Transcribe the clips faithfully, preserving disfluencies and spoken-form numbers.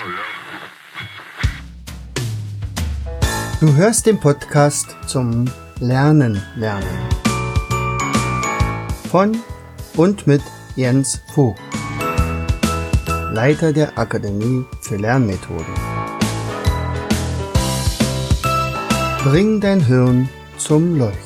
Du hörst den Podcast zum Lernen lernen von und mit Jens Vogt, Leiter der Akademie für Lernmethoden. Bring dein Hirn zum Leuchten.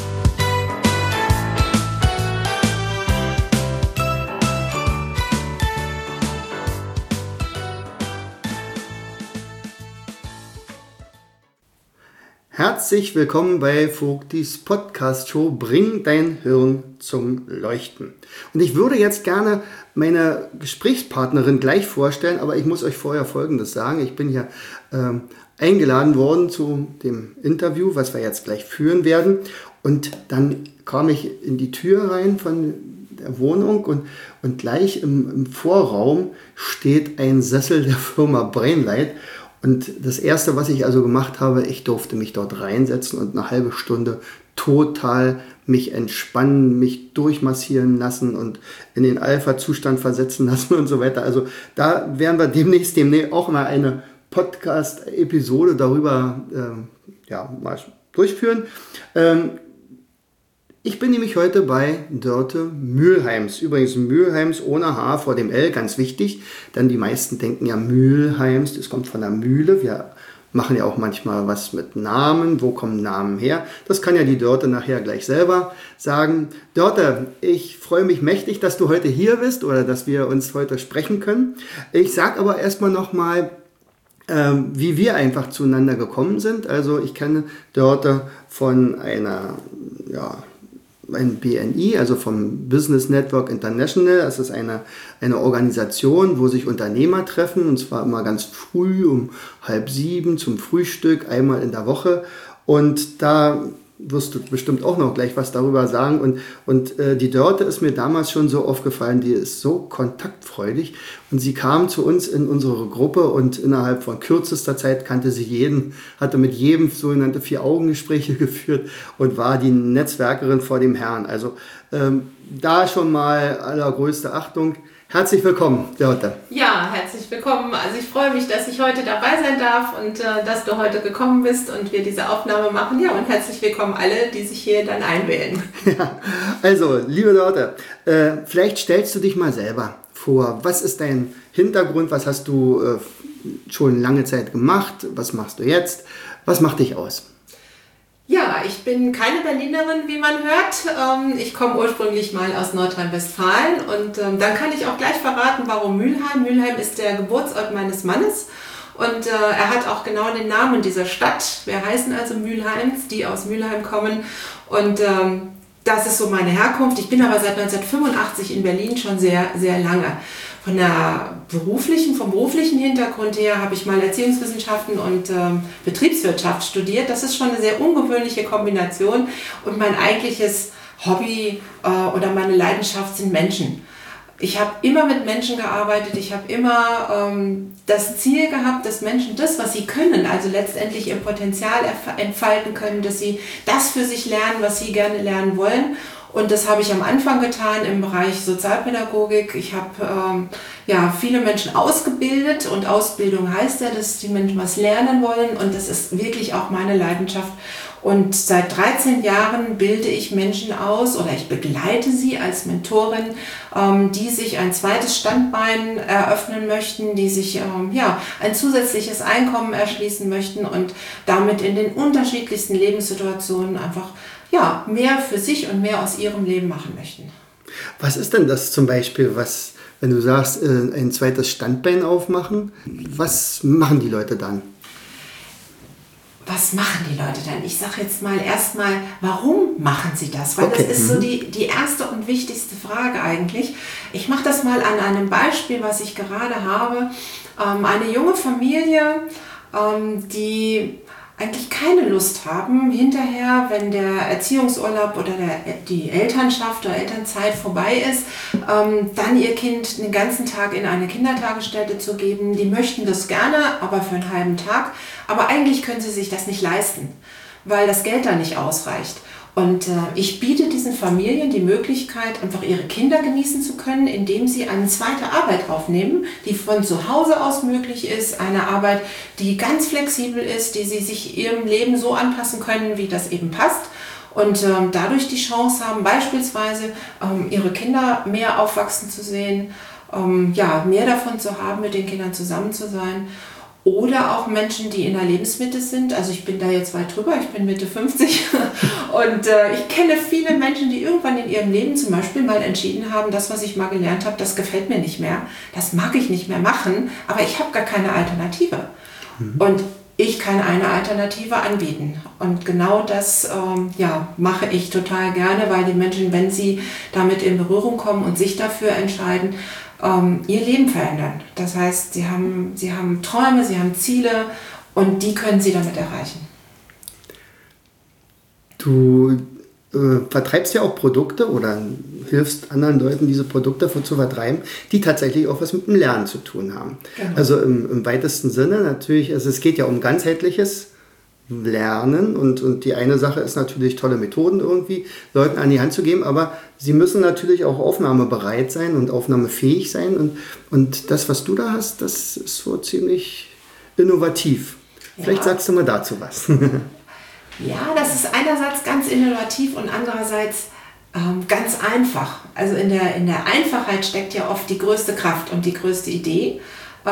Herzlich willkommen bei Vogtis Podcast-Show Bring dein Hirn zum Leuchten. Und ich würde jetzt gerne meine Gesprächspartnerin gleich vorstellen, aber ich muss euch vorher Folgendes sagen. Ich bin hier ähm, eingeladen worden zu dem Interview, was wir jetzt gleich führen werden. Und dann kam ich in die Tür rein von der Wohnung und, und gleich im, im Vorraum steht ein Sessel der Firma Brainlight. Und das Erste, was ich also gemacht habe, ich durfte mich dort reinsetzen und eine halbe Stunde total mich entspannen, mich durchmassieren lassen und in den Alpha-Zustand versetzen lassen und so weiter. Also da werden wir demnächst, demnächst auch mal eine Podcast-Episode darüber ähm, ja, mal durchführen. Ähm, Ich bin nämlich heute bei Dörte Mühlheims. Übrigens Mühlheims ohne H vor dem L, ganz wichtig, denn die meisten denken ja Mühlheims, das kommt von der Mühle. Wir machen ja auch manchmal was mit Namen. Wo kommen Namen her? Das kann ja die Dörte nachher gleich selber sagen. Dörte, ich freue mich mächtig, dass du heute hier bist oder dass wir uns heute sprechen können. Ich sage aber erstmal nochmal, ähm, wie wir einfach zueinander gekommen sind. Also ich kenne Dörte von einer, ja, ein B N I, also vom Business Network International. Das ist eine, eine Organisation, wo sich Unternehmer treffen, und zwar immer ganz früh um halb sieben zum Frühstück, einmal in der Woche. Und da wirst du bestimmt auch noch gleich was darüber sagen. Und, und äh, die Dörte ist mir damals schon so aufgefallen, die ist so kontaktfreudig. Und sie kam zu uns in unsere Gruppe und innerhalb von kürzester Zeit kannte sie jeden, hatte mit jedem sogenannte Vier-Augen-Gespräche geführt und war die Netzwerkerin vor dem Herrn. Also ähm, da schon mal allergrößte Achtung. Herzlich willkommen, Dörte. Ja, herzlich willkommen. Also ich freue mich, dass ich heute dabei sein darf und äh, dass du heute gekommen bist und wir diese Aufnahme machen. Ja, und herzlich willkommen alle, die sich hier dann einwählen. Ja, also, liebe Dörte, äh, vielleicht stellst du dich mal selber vor. Was ist dein Hintergrund? Was hast du äh, schon lange Zeit gemacht? Was machst du jetzt? Was macht dich aus? Ja, ich bin keine Berlinerin, wie man hört. Ich komme ursprünglich mal aus Nordrhein-Westfalen und dann kann ich auch gleich verraten, warum Mülheim. Mülheim ist der Geburtsort meines Mannes und er hat auch genau den Namen dieser Stadt. Wir heißen also Mülheims, die aus Mülheim kommen, und das ist so meine Herkunft. Ich bin aber seit neunzehnhundertfünfundachtzig in Berlin schon sehr, sehr lange. Von der beruflichen, vom beruflichen Hintergrund her habe ich mal Erziehungswissenschaften und ähm, Betriebswirtschaft studiert. Das ist schon eine sehr ungewöhnliche Kombination, und mein eigentliches Hobby äh, oder meine Leidenschaft sind Menschen. Ich habe immer mit Menschen gearbeitet, ich habe immer ähm, das Ziel gehabt, dass Menschen das, was sie können, also letztendlich ihr Potenzial entfalten können, dass sie das für sich lernen, was sie gerne lernen wollen. Und das habe ich am Anfang getan im Bereich Sozialpädagogik. Ich habe ähm, ja, viele Menschen ausgebildet, und Ausbildung heißt ja, dass die Menschen was lernen wollen, und das ist wirklich auch meine Leidenschaft. Und seit dreizehn Jahren bilde ich Menschen aus oder ich begleite sie als Mentorin, ähm, die sich ein zweites Standbein eröffnen möchten, die sich ähm, ja, ein zusätzliches Einkommen erschließen möchten und damit in den unterschiedlichsten Lebenssituationen einfach ja, mehr für sich und mehr aus ihrem Leben machen möchten. Was ist denn das zum Beispiel, was, wenn du sagst, ein zweites Standbein aufmachen, was machen die Leute dann? Was machen die Leute dann? Ich sage jetzt mal erstmal, warum machen sie das? Weil okay. das ist so die, die erste und wichtigste Frage eigentlich. Ich mache das mal an einem Beispiel, was ich gerade habe. Ähm, eine junge Familie, ähm, die eigentlich keine Lust haben, hinterher, wenn der Erziehungsurlaub oder der, die Elternschaft oder Elternzeit vorbei ist, ähm, dann ihr Kind den ganzen Tag in eine Kindertagesstätte zu geben. Die möchten das gerne, aber für einen halben Tag. Aber eigentlich können sie sich das nicht leisten, weil das Geld da nicht ausreicht. Und äh, ich biete diesen Familien die Möglichkeit, einfach ihre Kinder genießen zu können, indem sie eine zweite Arbeit aufnehmen, die von zu Hause aus möglich ist. Eine Arbeit, die ganz flexibel ist, die sie sich ihrem Leben so anpassen können, wie das eben passt. Und ähm, dadurch die Chance haben, beispielsweise ähm, ihre Kinder mehr aufwachsen zu sehen, ähm, ja, mehr davon zu haben, mit den Kindern zusammen zu sein. Oder auch Menschen, die in der Lebensmitte sind. Also ich bin da jetzt weit drüber, ich bin Mitte fünfzig und äh, ich kenne viele Menschen, die irgendwann in ihrem Leben zum Beispiel mal entschieden haben, das, was ich mal gelernt habe, das gefällt mir nicht mehr, das mag ich nicht mehr machen, aber ich habe gar keine Alternative. Mhm. Und ich kann eine Alternative anbieten. Und genau das ähm, ja, mache ich total gerne, weil die Menschen, wenn sie damit in Berührung kommen und sich dafür entscheiden, ihr Leben verändern. Das heißt, sie haben, sie haben Träume, sie haben Ziele und die können sie damit erreichen. Du äh, vertreibst ja auch Produkte oder hilfst anderen Leuten, diese Produkte zu vertreiben, die tatsächlich auch was mit dem Lernen zu tun haben. Genau. Also im, im weitesten Sinne natürlich, also es geht ja um ganzheitliches Lernen und, und die eine Sache ist natürlich tolle Methoden irgendwie Leuten an die Hand zu geben, aber sie müssen natürlich auch aufnahmebereit sein und aufnahmefähig sein und, und das, was du da hast, das ist so ziemlich innovativ. Ja. Vielleicht sagst du mal dazu was. Ja, das ist einerseits ganz innovativ und andererseits ähm, ganz einfach. Also in der, in der Einfachheit steckt ja oft die größte Kraft und die größte Idee.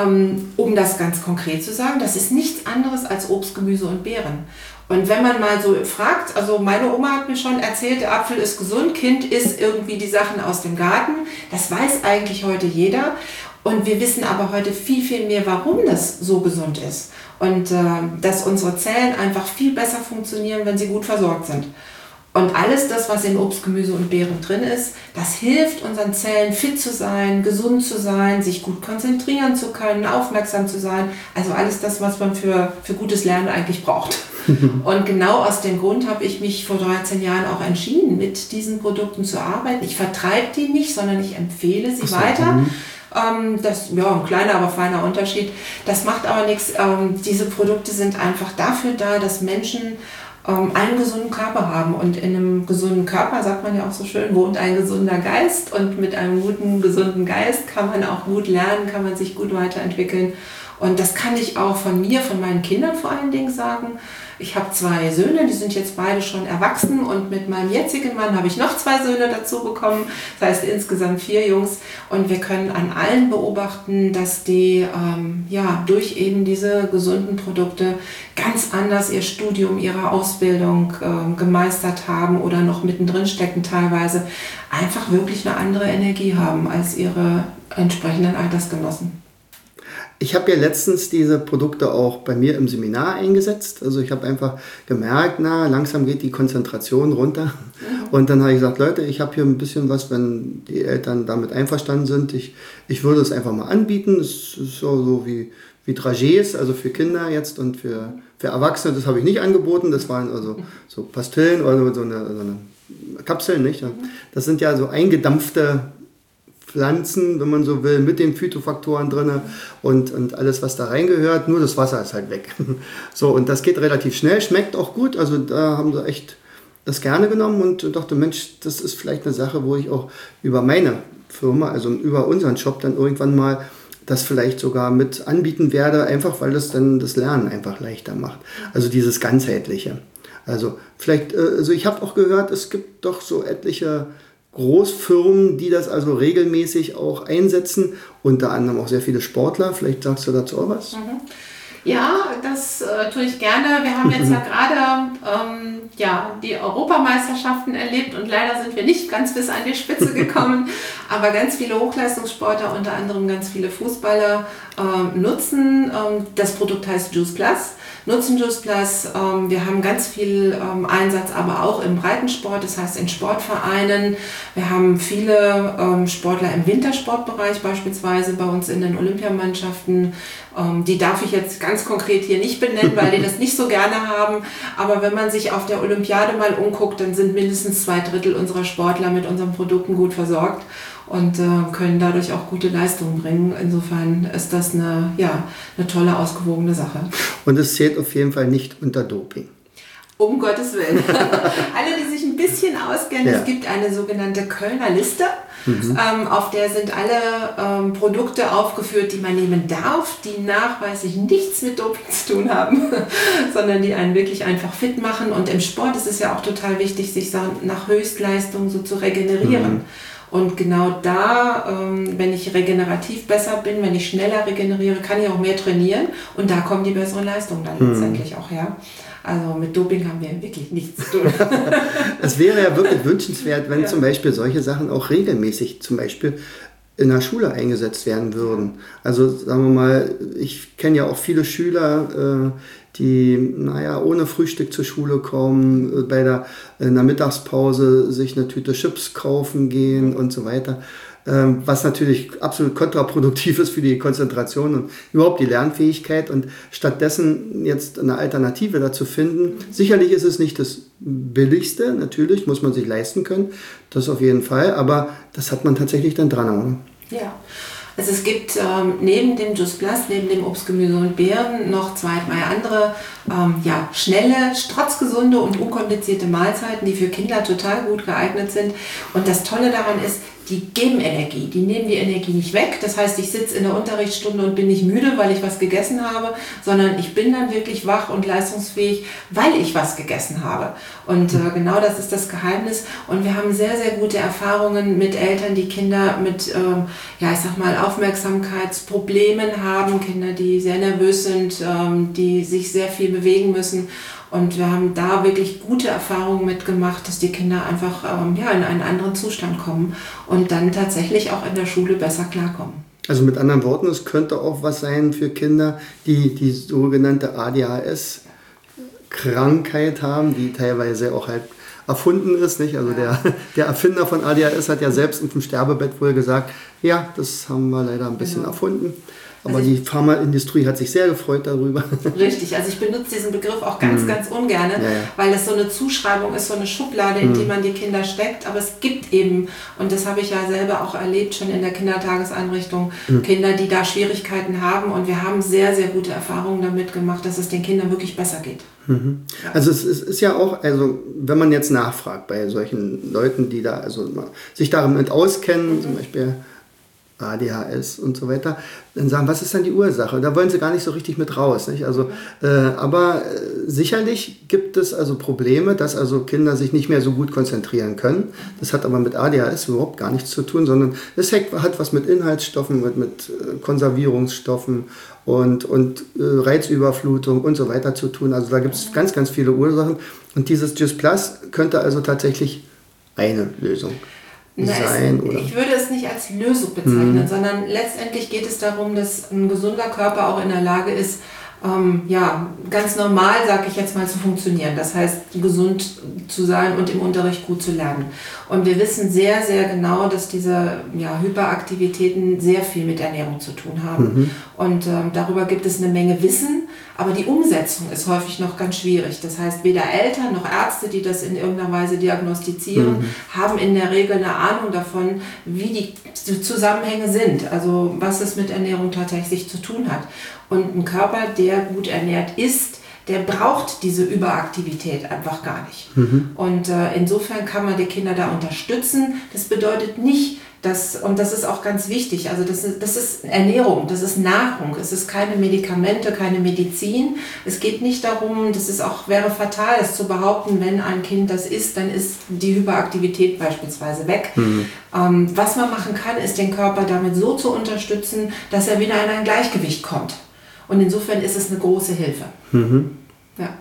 Um das ganz konkret zu sagen, das ist nichts anderes als Obst, Gemüse und Beeren. Und wenn man mal so fragt, also meine Oma hat mir schon erzählt, der Apfel ist gesund, Kind isst irgendwie die Sachen aus dem Garten. Das weiß eigentlich heute jeder. Und wir wissen aber heute viel, viel mehr, warum das so gesund ist. Und äh, dass unsere Zellen einfach viel besser funktionieren, wenn sie gut versorgt sind. Und alles das, was in Obst, Gemüse und Beeren drin ist, das hilft unseren Zellen fit zu sein, gesund zu sein, sich gut konzentrieren zu können, aufmerksam zu sein. Also alles das, was man für, für gutes Lernen eigentlich braucht. Und genau aus dem Grund habe ich mich vor dreizehn Jahren auch entschieden, mit diesen Produkten zu arbeiten. Ich vertreibe die nicht, sondern ich empfehle sie so, weiter. Ähm, das, ja, ein kleiner, aber feiner Unterschied. Das macht aber nichts. Ähm, diese Produkte sind einfach dafür da, dass Menschen einen gesunden Körper haben und in einem gesunden Körper, sagt man ja auch so schön, wohnt ein gesunder Geist und mit einem guten, gesunden Geist kann man auch gut lernen, kann man sich gut weiterentwickeln und das kann ich auch von mir, von meinen Kindern vor allen Dingen sagen. Ich habe zwei Söhne, die sind jetzt beide schon erwachsen und mit meinem jetzigen Mann habe ich noch zwei Söhne dazu bekommen, das heißt insgesamt vier Jungs und wir können an allen beobachten, dass die ähm, ja, durch eben diese gesunden Produkte ganz anders ihr Studium, ihre Ausbildung äh, gemeistert haben oder noch mittendrin stecken teilweise, einfach wirklich eine andere Energie haben als ihre entsprechenden Altersgenossen. Ich habe ja letztens diese Produkte auch bei mir im Seminar eingesetzt. Also ich habe einfach gemerkt, na, langsam geht die Konzentration runter. Mhm. Und dann habe ich gesagt, Leute, ich habe hier ein bisschen was, wenn die Eltern damit einverstanden sind. Ich, ich würde es einfach mal anbieten. Es ist so, so wie, wie Dragés, also für Kinder jetzt und für, für Erwachsene. Das habe ich nicht angeboten. Das waren also so Pastillen oder so eine, so eine Kapseln, nicht? Das sind ja so eingedampfte Pflanzen, wenn man so will, mit den Phytofaktoren drin und, und alles, was da reingehört, nur das Wasser ist halt weg. So, und das geht relativ schnell, schmeckt auch gut, also da haben sie echt das gerne genommen und dachte, Mensch, das ist vielleicht eine Sache, wo ich auch über meine Firma, also über unseren Shop dann irgendwann mal das vielleicht sogar mit anbieten werde, einfach weil das dann das Lernen einfach leichter macht. Also dieses Ganzheitliche. Also vielleicht, also ich habe auch gehört, es gibt doch so etliche Großfirmen, die das also regelmäßig auch einsetzen, unter anderem auch sehr viele Sportler. Vielleicht sagst du dazu auch was? Mhm. Ja, das äh, tue ich gerne. Wir haben jetzt ja gerade ähm, ja, die Europameisterschaften erlebt und leider sind wir nicht ganz bis an die Spitze gekommen, aber ganz viele Hochleistungssportler, unter anderem ganz viele Fußballer, äh, nutzen. Ähm, das Produkt heißt Juice Plus. Nutzen Juice Plus. Ähm, wir haben ganz viel ähm, Einsatz, aber auch im Breitensport, das heißt in Sportvereinen. Wir haben viele ähm, Sportler im Wintersportbereich beispielsweise bei uns in den Olympiamannschaften. Ähm, die darf ich jetzt ganz konkret hier nicht benennen, weil die das nicht so gerne haben. Aber wenn man sich auf der Olympiade mal umguckt, dann sind mindestens zwei Drittel unserer Sportler mit unseren Produkten gut versorgt und äh, können dadurch auch gute Leistungen bringen. Insofern ist das eine, ja, eine tolle, ausgewogene Sache. Und es zählt auf jeden Fall nicht unter Doping. Um Gottes Willen. Alle, die sich ein bisschen auskennen, ja. Es gibt eine sogenannte Kölner Liste, mhm. ähm, auf der sind alle ähm, Produkte aufgeführt, die man nehmen darf, die nachweislich nichts mit Doping zu tun haben, sondern die einen wirklich einfach fit machen. Und im Sport ist es ja auch total wichtig, sich so nach Höchstleistung so zu regenerieren. Mhm. Und genau da, ähm, wenn ich regenerativ besser bin, wenn ich schneller regeneriere, kann ich auch mehr trainieren. Und da kommen die besseren Leistungen dann mhm. letztendlich auch her. Also mit Doping haben wir wirklich nichts zu tun. Es wäre ja wirklich wünschenswert, wenn ja. zum Beispiel solche Sachen auch regelmäßig zum Beispiel in der Schule eingesetzt werden würden. Also sagen wir mal, ich kenne ja auch viele Schüler, die naja, ohne Frühstück zur Schule kommen, bei der, in der Mittagspause sich eine Tüte Chips kaufen gehen und so weiter. Was natürlich absolut kontraproduktiv ist für die Konzentration und überhaupt die Lernfähigkeit. Und stattdessen jetzt eine Alternative dazu finden. Sicherlich ist es nicht das Billigste, natürlich muss man sich leisten können, das auf jeden Fall. Aber das hat man tatsächlich dann dran, oder? Ja. Also es gibt ähm, neben dem Just Plus, neben dem Obst, Gemüse und Beeren noch zwei, drei andere ähm, ja, schnelle, strotzgesunde und unkomplizierte Mahlzeiten, die für Kinder total gut geeignet sind. Und das Tolle daran ist, die geben Energie, die nehmen die Energie nicht weg. Das heißt, ich sitze in der Unterrichtsstunde und bin nicht müde, weil ich was gegessen habe, sondern ich bin dann wirklich wach und leistungsfähig, weil ich was gegessen habe. Und äh, genau das ist das Geheimnis. Und wir haben sehr, sehr gute Erfahrungen mit Eltern, die Kinder mit, ähm, ja, ich sag mal, Aufmerksamkeitsproblemen haben, Kinder, die sehr nervös sind, ähm, die sich sehr viel bewegen müssen. Und wir haben da wirklich gute Erfahrungen mitgemacht, dass die Kinder einfach ähm, ja, in einen anderen Zustand kommen und dann tatsächlich auch in der Schule besser klarkommen. Also mit anderen Worten, es könnte auch was sein für Kinder, die die sogenannte A D H S-Krankheit haben, die teilweise auch halt erfunden ist, nicht? Also der, der Erfinder von A D H S hat ja selbst auf dem Sterbebett wohl gesagt, ja, das haben wir leider ein bisschen genau. erfunden. Aber also die Pharmaindustrie hat sich sehr gefreut darüber. Richtig, also ich benutze diesen Begriff auch ganz, mm. ganz ungern, ja, ja. weil das so eine Zuschreibung ist, so eine Schublade, in mm. die man die Kinder steckt. Aber es gibt eben, und das habe ich ja selber auch erlebt, schon in der Kindertageseinrichtung, mm. Kinder, die da Schwierigkeiten haben. Und wir haben sehr, sehr gute Erfahrungen damit gemacht, dass es den Kindern wirklich besser geht. Mhm. Ja. Also es ist, ist ja auch, also wenn man jetzt nachfragt bei solchen Leuten, die da also sich damit auskennen, mhm. zum Beispiel A D H S und so weiter, dann sagen, was ist dann die Ursache? Da wollen sie gar nicht so richtig mit raus. Nicht? Also, äh, aber äh, sicherlich gibt es also Probleme, dass also Kinder sich nicht mehr so gut konzentrieren können. Das hat aber mit A D H S überhaupt gar nichts zu tun, sondern es hat was mit Inhaltsstoffen, mit, mit Konservierungsstoffen und, und äh, Reizüberflutung und so weiter zu tun. Also da gibt es ganz, ganz viele Ursachen. Und dieses Just Plus könnte also tatsächlich eine Lösung Na, sein. Es, oder? Ich würde es nicht als Lösung bezeichnen, Mhm. sondern letztendlich geht es darum, dass ein gesunder Körper auch in der Lage ist, ähm, ja, ganz normal, sage ich jetzt mal, zu funktionieren. Das heißt, gesund zu sein und im Unterricht gut zu lernen. Und wir wissen sehr, sehr genau, dass diese ja, Hyperaktivitäten sehr viel mit Ernährung zu tun haben. Mhm. Und ähm, darüber gibt es eine Menge Wissen, aber die Umsetzung ist häufig noch ganz schwierig. Das heißt, weder Eltern noch Ärzte, die das in irgendeiner Weise diagnostizieren, mhm. haben in der Regel eine Ahnung davon, wie die Zusammenhänge sind. Also was es mit Ernährung tatsächlich zu tun hat. Und ein Körper, der gut ernährt ist, der braucht diese Überaktivität einfach gar nicht. Mhm. Und äh, insofern kann man die Kinder da unterstützen. Das bedeutet nicht, dass, und das ist auch ganz wichtig, also das ist, das ist Ernährung, das ist Nahrung, es ist keine Medikamente, keine Medizin. Es geht nicht darum, das ist auch, wäre fatal, das zu behaupten, wenn ein Kind das isst, dann ist die Hyperaktivität beispielsweise weg. Mhm. Ähm, was man machen kann, ist den Körper damit so zu unterstützen, dass er wieder in ein Gleichgewicht kommt. Und insofern ist es eine große Hilfe. Mhm. Ja.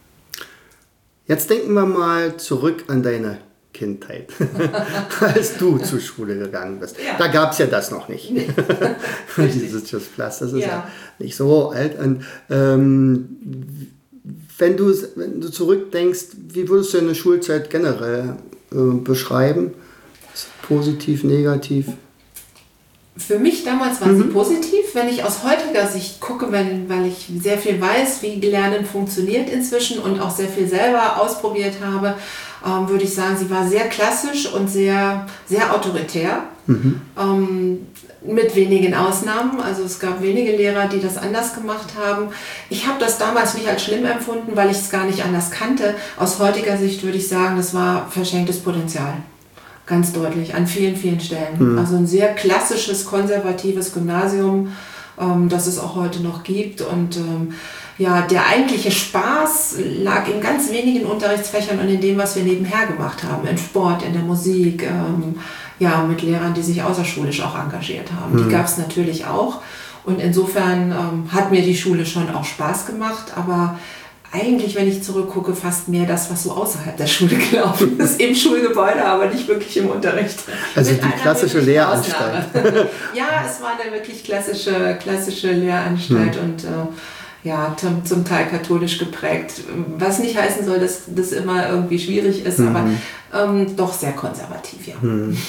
Jetzt denken wir mal zurück an deine Kindheit, als du zur Schule gegangen bist. Ja. Da gab es ja das noch nicht. Nee. Dieses Just Plus, das ist ja, ja nicht so alt. Und, ähm, wenn, du, wenn du zurückdenkst, wie würdest du deine Schulzeit generell äh, beschreiben? Positiv, negativ? Für mich damals war mhm. sie positiv. Wenn ich aus heutiger Sicht gucke, wenn, weil ich sehr viel weiß, wie Lernen funktioniert inzwischen und auch sehr viel selber ausprobiert habe, ähm, würde ich sagen, sie war sehr klassisch und sehr, sehr autoritär. Mhm. Ähm, mit wenigen Ausnahmen. Also es gab wenige Lehrer, die das anders gemacht haben. Ich habe das damals nicht als schlimm empfunden, weil ich es gar nicht anders kannte. Aus heutiger Sicht würde ich sagen, das war verschenktes Potenzial. Ganz deutlich, an vielen, vielen Stellen. Mhm. Also ein sehr klassisches, konservatives Gymnasium, ähm, das es auch heute noch gibt. Und ähm, ja, der eigentliche Spaß lag in ganz wenigen Unterrichtsfächern und in dem, was wir nebenher gemacht haben. In Sport, in der Musik, ähm, ja, mit Lehrern, die sich außerschulisch auch engagiert haben. Mhm. Die gab es natürlich auch. Und insofern ähm, hat mir die Schule schon auch Spaß gemacht, aber eigentlich, wenn ich zurückgucke, fast mehr das, was so außerhalb der Schule gelaufen ist, im Schulgebäude, aber nicht wirklich im Unterricht. Also die klassische Lehranstalt. Ja, es war eine wirklich klassische, klassische Lehranstalt hm. und äh, ja, zum, zum Teil katholisch geprägt, was nicht heißen soll, dass das immer irgendwie schwierig ist, hm. aber ähm, doch sehr konservativ, ja. Hm.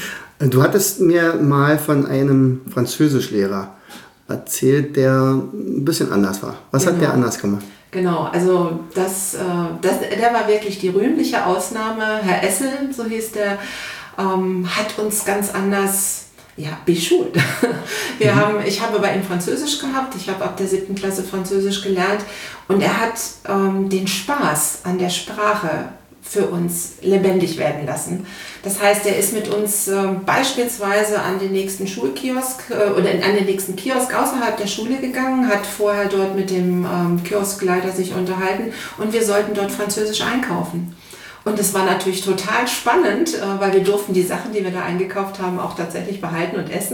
Du hattest mir mal von einem Französischlehrer erzählt, der ein bisschen anders war. Was genau. hat der anders gemacht? Genau, also das, das, der war wirklich die rühmliche Ausnahme. Herr Essel, so hieß der, ähm, hat uns ganz anders ja, beschult. Wir mhm. haben, ich habe bei ihm Französisch gehabt, ich habe ab der siebten Klasse Französisch gelernt und er hat ähm, den Spaß an der Sprache für uns lebendig werden lassen. Das heißt, er ist mit uns äh, beispielsweise an den nächsten Schulkiosk äh, oder an den nächsten Kiosk außerhalb der Schule gegangen, hat vorher dort mit dem ähm, Kioskleiter sich unterhalten und wir sollten dort Französisch einkaufen. Und das war natürlich total spannend, weil wir durften die Sachen, die wir da eingekauft haben, auch tatsächlich behalten und essen.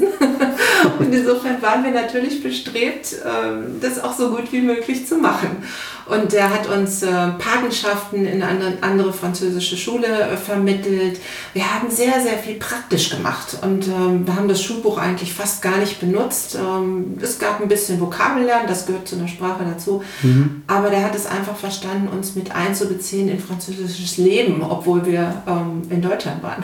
Und insofern waren wir natürlich bestrebt, das auch so gut wie möglich zu machen. Und er hat uns Patenschaften in eine andere französische Schule vermittelt. Wir haben sehr, sehr viel praktisch gemacht und wir haben das Schulbuch eigentlich fast gar nicht benutzt. Es gab ein bisschen Vokabellernen, das gehört zu einer Sprache dazu. Mhm. Aber der hat es einfach verstanden, uns mit einzubeziehen in französisches Leben. Obwohl wir ähm, in Deutschland waren.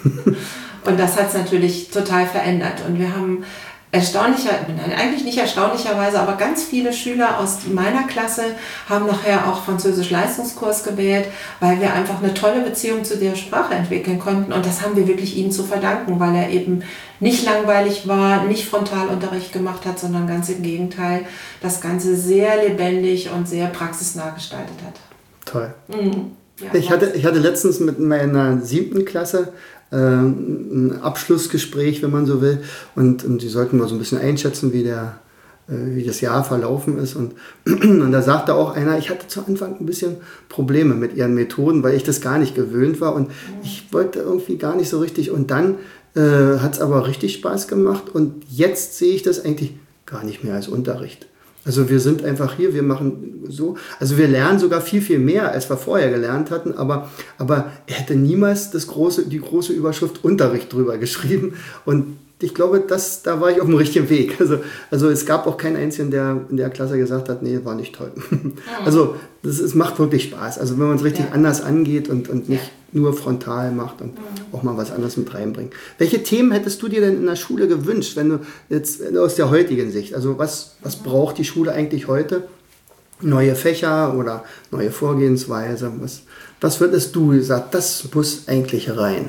Und das hat es natürlich total verändert. Und wir haben erstaunlicher, nein, eigentlich nicht erstaunlicherweise, aber ganz viele Schüler aus meiner Klasse haben nachher auch Französisch-Leistungskurs gewählt, weil wir einfach eine tolle Beziehung zu der Sprache entwickeln konnten. Und das haben wir wirklich ihm zu verdanken, weil er eben nicht langweilig war, nicht Frontalunterricht gemacht hat, sondern ganz im Gegenteil, das Ganze sehr lebendig und sehr praxisnah gestaltet hat. Toll. Mhm. Ja, ich, hatte, ich hatte letztens mit meiner siebten Klasse äh, ein Abschlussgespräch, wenn man so will. Und, und die sollten mal so ein bisschen einschätzen, wie, der, äh, wie das Jahr verlaufen ist. Und, und da sagte auch einer, ich hatte zu Anfang ein bisschen Probleme mit ihren Methoden, weil ich das gar nicht gewöhnt war. Und ich wollte irgendwie gar nicht so richtig. Und dann äh, hat es aber richtig Spaß gemacht. Und jetzt sehe ich das eigentlich gar nicht mehr als Unterricht. Also wir sind einfach hier, wir machen so, also wir lernen sogar viel, viel mehr, als wir vorher gelernt hatten, aber, aber er hätte niemals das große, die große Überschrift Unterricht drüber geschrieben und ich glaube, das, da war ich auf dem richtigen Weg. Also, also es gab auch keinen einzigen, der in der Klasse gesagt hat, nee, war nicht toll. Mhm. Also das, es macht wirklich Spaß. Also wenn man es richtig ja. anders angeht und, und nicht ja. nur frontal macht und mhm. auch mal was anderes mit reinbringt. Welche Themen hättest du dir denn in der Schule gewünscht, wenn du jetzt aus der heutigen Sicht, also was, was braucht die Schule eigentlich heute? Neue Fächer oder neue Vorgehensweise? Was, was würdest du gesagt, das muss eigentlich rein?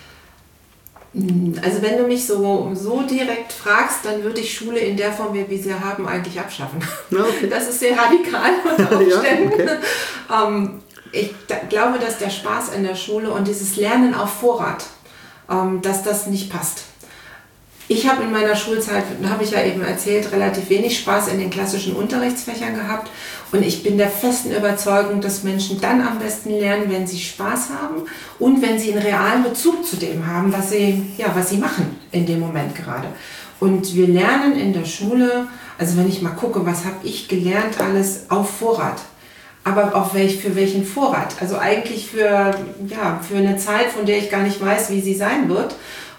Also wenn du mich so, so direkt fragst, dann würde ich Schule in der Form, wie wir sie haben, eigentlich abschaffen. Okay. Das ist sehr radikal unter Umständen. Ja, okay. ähm, ich da, glaube, dass der Spaß in der Schule und dieses Lernen auf Vorrat, ähm, dass das nicht passt. Ich habe in meiner Schulzeit, habe ich ja eben erzählt, relativ wenig Spaß in den klassischen Unterrichtsfächern gehabt. Und ich bin der festen Überzeugung, dass Menschen dann am besten lernen, wenn sie Spaß haben und wenn sie einen realen Bezug zu dem haben, was sie, ja, was sie machen in dem Moment gerade. Und wir lernen in der Schule, also wenn ich mal gucke, was habe ich gelernt alles auf Vorrat. Aber auf welch, für welchen Vorrat? Also eigentlich für, ja, für eine Zeit, von der ich gar nicht weiß, wie sie sein wird.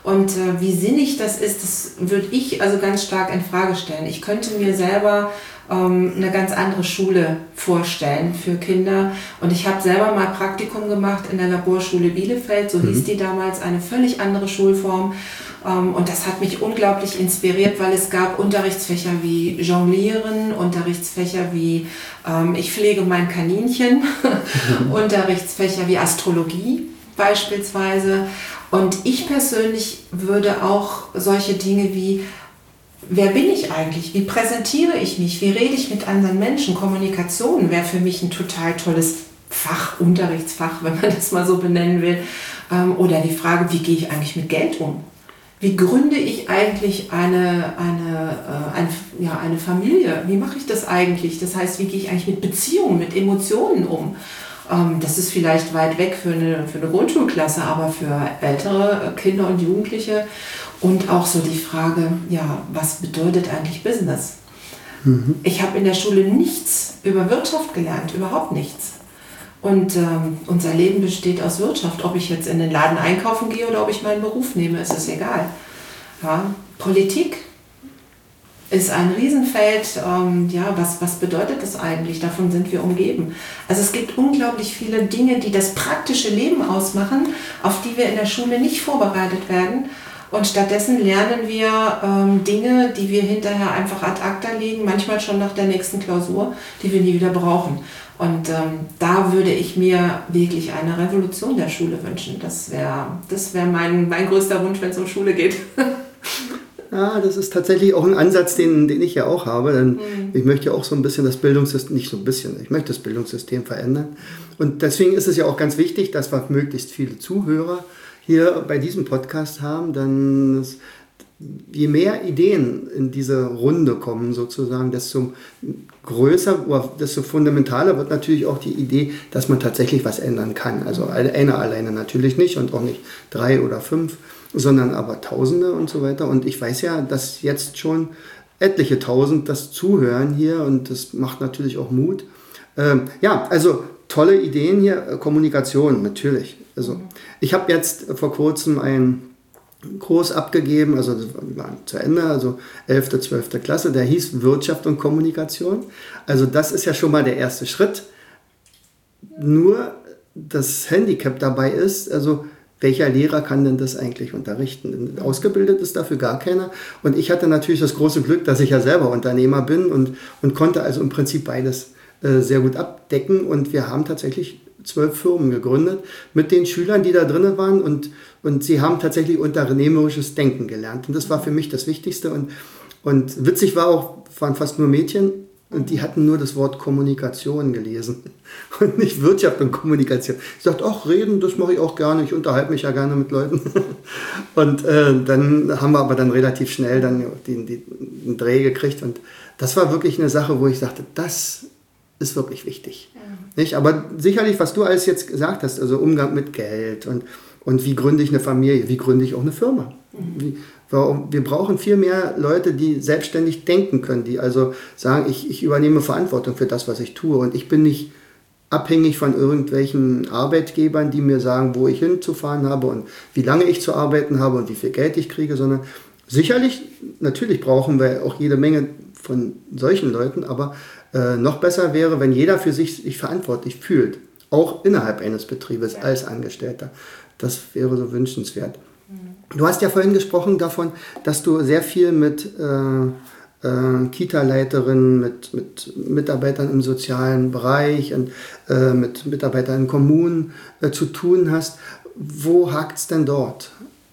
Und äh, wie sinnig das ist, das würde ich also ganz stark in Frage stellen. Ich könnte mir selber ähm, eine ganz andere Schule vorstellen für Kinder. Und ich habe selber mal Praktikum gemacht in der Laborschule Bielefeld, so mhm. hieß die damals, eine völlig andere Schulform. Ähm, und das hat mich unglaublich inspiriert, weil es gab Unterrichtsfächer wie Jonglieren, Unterrichtsfächer wie ähm, ich pflege mein Kaninchen, Unterrichtsfächer wie Astrologie beispielsweise. Und ich persönlich würde auch solche Dinge wie, wer bin ich eigentlich? Wie präsentiere ich mich? Wie rede ich mit anderen Menschen? Kommunikation wäre für mich ein total tolles Fach, Unterrichtsfach, wenn man das mal so benennen will. Oder die Frage, wie gehe ich eigentlich mit Geld um? Wie gründe ich eigentlich eine, eine, eine, ja, eine Familie? Wie mache ich das eigentlich? Das heißt, wie gehe ich eigentlich mit Beziehungen, mit Emotionen um? Das ist vielleicht weit weg für eine, für eine Grundschulklasse, aber für ältere Kinder und Jugendliche. Und auch so die Frage, ja, was bedeutet eigentlich Business? Mhm. Ich habe in der Schule nichts über Wirtschaft gelernt, überhaupt nichts. Und ähm, unser Leben besteht aus Wirtschaft. Ob ich jetzt in den Laden einkaufen gehe oder ob ich meinen Beruf nehme, ist es egal. Ja, Politik ist ein Riesenfeld. Ähm, ja, was, was bedeutet das eigentlich? Davon sind wir umgeben. Also es gibt unglaublich viele Dinge, die das praktische Leben ausmachen, auf die wir in der Schule nicht vorbereitet werden. Und stattdessen lernen wir ähm, Dinge, die wir hinterher einfach ad acta legen, manchmal schon nach der nächsten Klausur, die wir nie wieder brauchen. Und ähm, da würde ich mir wirklich eine Revolution der Schule wünschen. Das wäre das wär mein, mein größter Wunsch, wenn es um Schule geht. Ja, das ist tatsächlich auch ein Ansatz, den, den ich ja auch habe. Denn mhm. ich möchte ja auch so ein bisschen das Bildungssystem, nicht so ein bisschen, ich möchte das Bildungssystem verändern. Und deswegen ist es ja auch ganz wichtig, dass wir möglichst viele Zuhörer hier bei diesem Podcast haben. Denn es, je mehr Ideen in diese Runde kommen sozusagen, desto größer, oder desto fundamentaler wird natürlich auch die Idee, dass man tatsächlich was ändern kann. Also einer alleine natürlich nicht und auch nicht drei oder fünf, sondern aber Tausende und so weiter. Und ich weiß ja, dass jetzt schon etliche Tausend das zuhören hier und das macht natürlich auch Mut. Ähm, ja, also tolle Ideen hier, Kommunikation natürlich. Also ich habe jetzt vor kurzem einen Kurs abgegeben, also das war zu Ende, also elfte, zwölfte Klasse, der hieß Wirtschaft und Kommunikation. Also das ist ja schon mal der erste Schritt. Nur das Handicap dabei ist, also welcher Lehrer kann denn das eigentlich unterrichten? Ausgebildet ist dafür gar keiner. Und ich hatte natürlich das große Glück, dass ich ja selber Unternehmer bin und, und konnte also im Prinzip beides äh, sehr gut abdecken. Und wir haben tatsächlich zwölf Firmen gegründet mit den Schülern, die da drin waren. Und, und sie haben tatsächlich unternehmerisches Denken gelernt. Und das war für mich das Wichtigste. Und, und witzig war auch, waren fast nur Mädchen. Und die hatten nur das Wort Kommunikation gelesen und nicht Wirtschaft und Kommunikation. Ich sagte, ach, reden, das mache ich auch gerne. Ich unterhalte mich ja gerne mit Leuten. Und äh, dann haben wir aber dann relativ schnell dann den, den, den Dreh gekriegt. Und das war wirklich eine Sache, wo ich sagte, das ist wirklich wichtig. Ja. Nicht? Aber sicherlich, was du alles jetzt gesagt hast, also Umgang mit Geld und, und wie gründe ich eine Familie, wie gründe ich auch eine Firma. Mhm. Wie, wir brauchen viel mehr Leute, die selbstständig denken können, die also sagen, ich, ich übernehme Verantwortung für das, was ich tue und ich bin nicht abhängig von irgendwelchen Arbeitgebern, die mir sagen, wo ich hinzufahren habe und wie lange ich zu arbeiten habe und wie viel Geld ich kriege, sondern sicherlich, natürlich brauchen wir auch jede Menge von solchen Leuten, aber äh, noch besser wäre, wenn jeder für sich sich verantwortlich fühlt, auch innerhalb eines Betriebes als Angestellter. Das wäre so wünschenswert. Du hast ja vorhin gesprochen davon, dass du sehr viel mit äh, äh, Kita-Leiterinnen, mit, mit Mitarbeitern im sozialen Bereich und äh, mit Mitarbeitern in Kommunen äh, zu tun hast. Wo hakt es denn dort?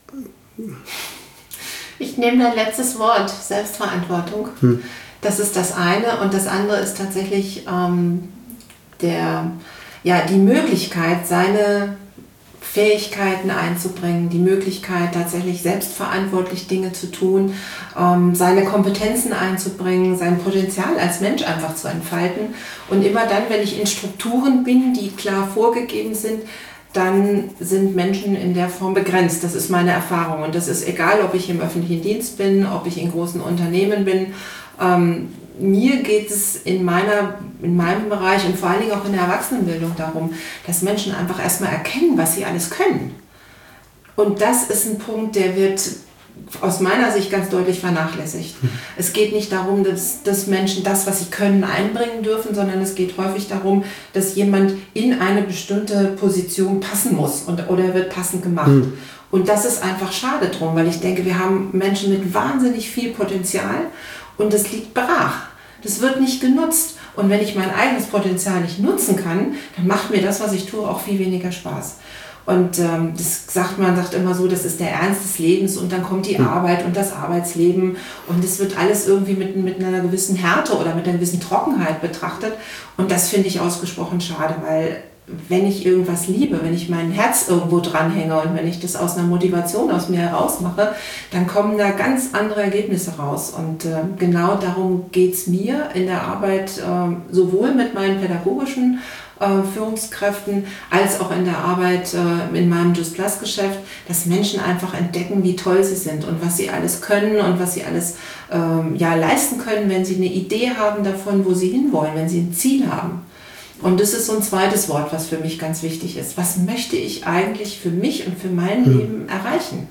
Ich nehme dein letztes Wort, Selbstverantwortung. Hm. Das ist das eine. Und das andere ist tatsächlich ähm, der, ja, die Möglichkeit, seine Fähigkeiten einzubringen, die Möglichkeit, tatsächlich selbstverantwortlich Dinge zu tun, ähm, seine Kompetenzen einzubringen, sein Potenzial als Mensch einfach zu entfalten. Und immer dann, wenn ich in Strukturen bin, die klar vorgegeben sind, dann sind Menschen in der Form begrenzt. Das ist meine Erfahrung. Und das ist egal, ob ich im öffentlichen Dienst bin, ob ich in großen Unternehmen bin. Ähm, Mir geht es in, meiner, in meinem Bereich und vor allen Dingen auch in der Erwachsenenbildung darum, dass Menschen einfach erstmal erkennen, was sie alles können. Und das ist ein Punkt, der wird aus meiner Sicht ganz deutlich vernachlässigt. Es geht nicht darum, dass, dass Menschen das, was sie können, einbringen dürfen, sondern es geht häufig darum, dass jemand in eine bestimmte Position passen muss und, oder er wird passend gemacht. Mhm. Und das ist einfach schade drum, weil ich denke, wir haben Menschen mit wahnsinnig viel Potenzial und das liegt brach. Das wird nicht genutzt. Und wenn ich mein eigenes Potenzial nicht nutzen kann, dann macht mir das, was ich tue, auch viel weniger Spaß. Und ähm, das sagt man sagt immer so, das ist der Ernst des Lebens und dann kommt die mhm. Arbeit und das Arbeitsleben und es wird alles irgendwie mit, mit einer gewissen Härte oder mit einer gewissen Trockenheit betrachtet. Und das finde ich ausgesprochen schade, weil wenn ich irgendwas liebe, wenn ich mein Herz irgendwo dranhänge und wenn ich das aus einer Motivation aus mir heraus mache, dann kommen da ganz andere Ergebnisse raus. Und äh, genau darum geht es mir in der Arbeit, äh, sowohl mit meinen pädagogischen äh, Führungskräften als auch in der Arbeit äh, in meinem Just Plus Geschäft, dass Menschen einfach entdecken, wie toll sie sind und was sie alles können und was sie alles äh, ja, leisten können, wenn sie eine Idee haben davon, wo sie hinwollen, wenn sie ein Ziel haben. Und das ist so ein zweites Wort, was für mich ganz wichtig ist. Was möchte ich eigentlich für mich und für mein mhm. Leben erreichen?